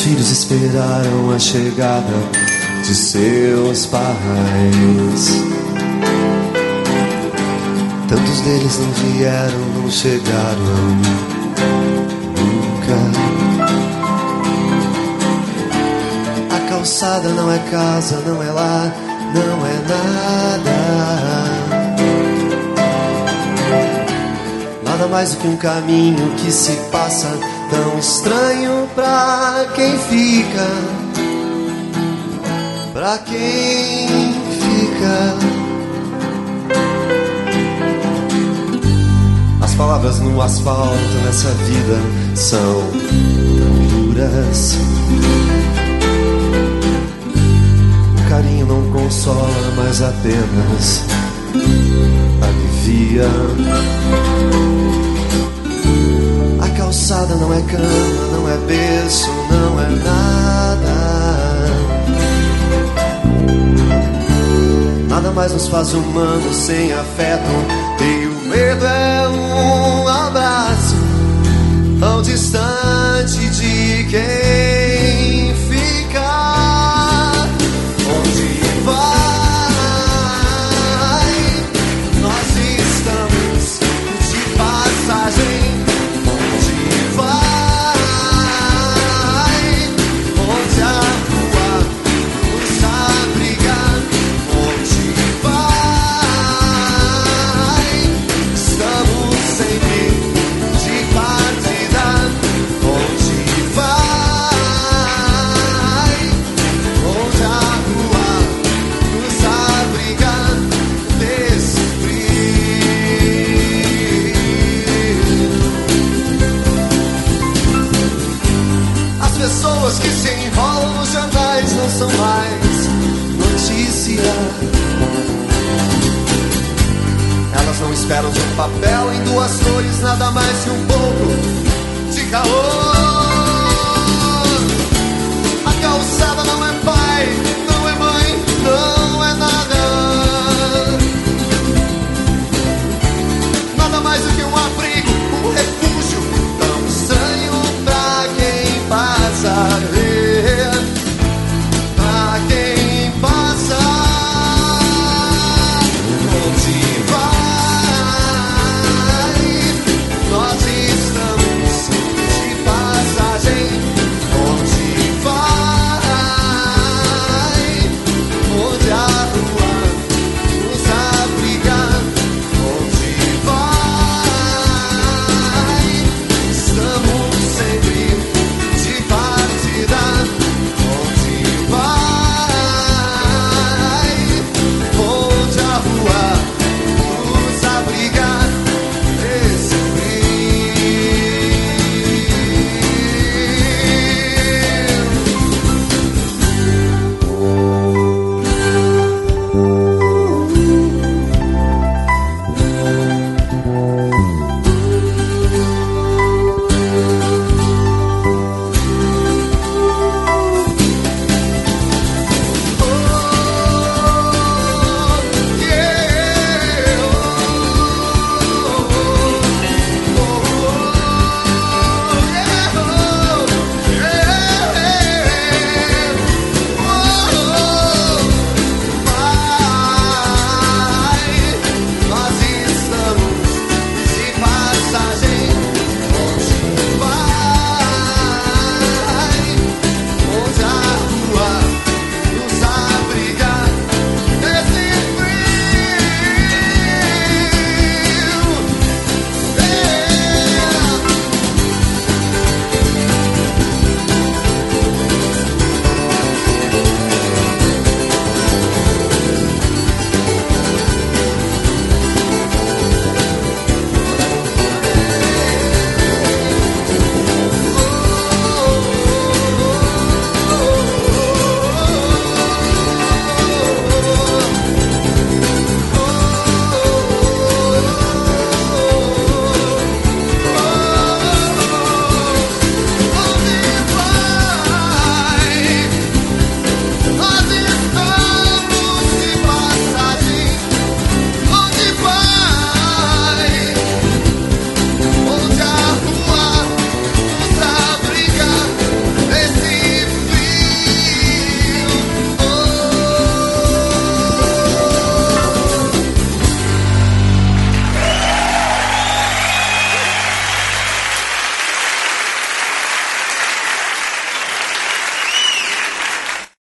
filhos esperaram a chegada de seus pais. Tantos deles não vieram, não chegaram nunca. A calçada não é casa, não é lar, não é nada. Nada mais do que um caminho que se passa, tão estranho pra quem fica. Pra quem fica. As palavras no asfalto nessa vida são duras. O carinho não consola, mas apenas alivia. A calçada não é cama, não é berço, não é nada. Nada mais nos faz humanos sem afeto. E o medo é um abraço tão distante de quem fica. Onde vai? Nós estamos de passagem. Onde vai? Onde a rua nos abriga. Onde vai? Estamos sempre de partida. Onde vai? Onde a rua nos abriga desse frio. As pessoas que se enrolam nos jornais não são mais notícia. Elas não esperam de um papel em duas cores, nada mais que um pouco de calor.